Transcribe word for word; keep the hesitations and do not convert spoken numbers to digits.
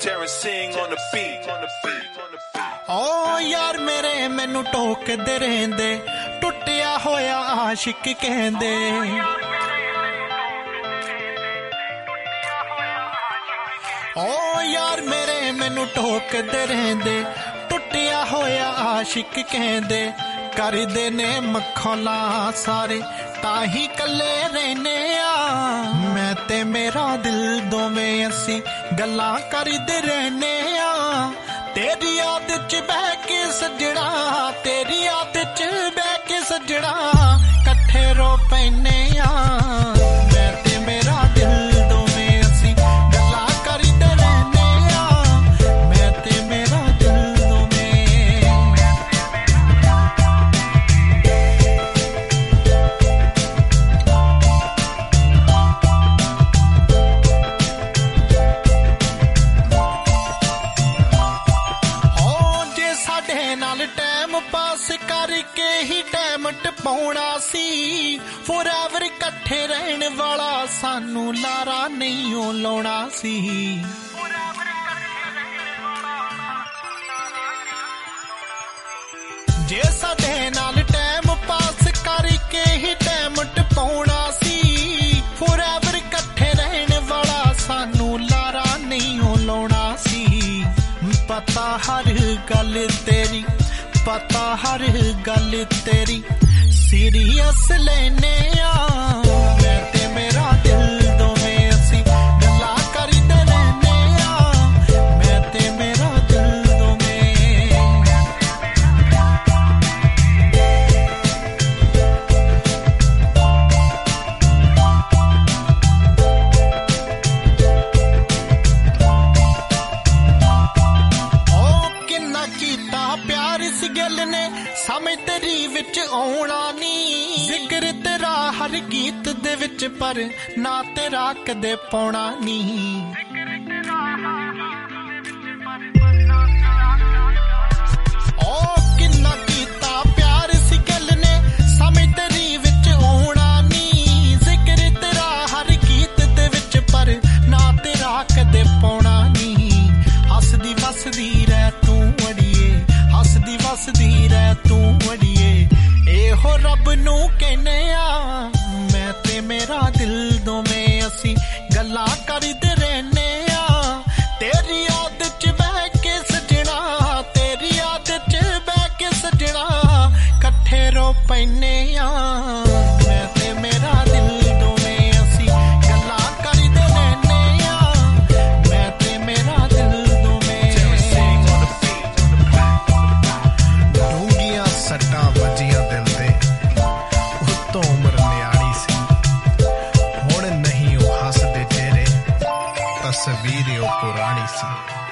Terrence Singh on the beat. ਓ ਯਾਰ ਮੇਰੇ ਮੈਨੂੰ ਟੋਕਦੇ ਰਹਿੰਦੇ ਟੁੱਟਿਆ ਹੋਇਆ ਆਸ਼ਿਕ ਕਹਿੰਦੇ ਓ ਯਾਰ ਮੇਰੇ ਮੈਨੂੰ ਟੋਕਦੇ ਰਹਿੰਦੇ ਟੁੱਟਿਆ ਹੋਇਆ ਆਸ਼ਿਕ ਕਹਿੰਦੇ ਕਰਦੇ ਨੇ ਮਖੌਲਾ ਸਾਰੇ ਤਾਂ ਹੀ ਕੱਲੇ ਰਹਿਨੇ ਆ ਮੈਂ ਤੇ ਮੇਰਾ ਦਿਲ ਦੋਵੇਂ ਅਸੀਂ ਗੱਲਾਂ ਕਰਦੇ ਰਹਿਨੇ ਆ तेरी याद च बह के सजड़ा तेरी याद च बह के सजड़ा कट्ठे रो पैने मैं ते मेरा दिल दोवें असी गल्लां करदे रहने आ मैं ते मेरा दिल दोवें नाल टाइम पास करके ही टाइम टपाउणा सी forever इकट्ठे रहने वाला सानू लारा नहीं ओ लाउणा सी जे साडे नाल टाइम पास करके ही टाइम टपाउणा सी forever इकट्ठे रहने वाला सानू लारा नहीं ओ लाउणा सी पता हर गल तेरी पता हर गल तेरी सीरियस लेने आ मैं ते मेरा दिल दोवें असी गल्लां करदे रहने आ मैं ते मेरा दिल दोवें प्यार इस गल ने समझ तेरी विच आउणा नी जिक्र तेरा हर गीत दे विच पर ना तेरा कदे पाउणा नी ओ किन्ना कीता प्यार इस गल ने समझ तेरी विच आउणा नी जिक्र तेरा हर गीत दे विच पर ना तेरा कदे पाउणा नी हसदी वसदी रह तू अड़िए हसदी वसदी रह तू अड़िए एहो रब नू कहने आ मैं ते मेरा दिल दोवें असी गल्लां करदे रहने आ तेरी याद च बह के सजना तेरी याद च बह के सजना कट्ठे रो पैने आ मैं ते मेरा दिल दोवें असी गल्लां करदे रहने आ मैं ते मेरा दिल सट्टा वजिया दिल दे उत्तों उम्र न्याणी सी हुण नहीं ओ हसदे चेहरे तस्वीर ओ पुरानी सी।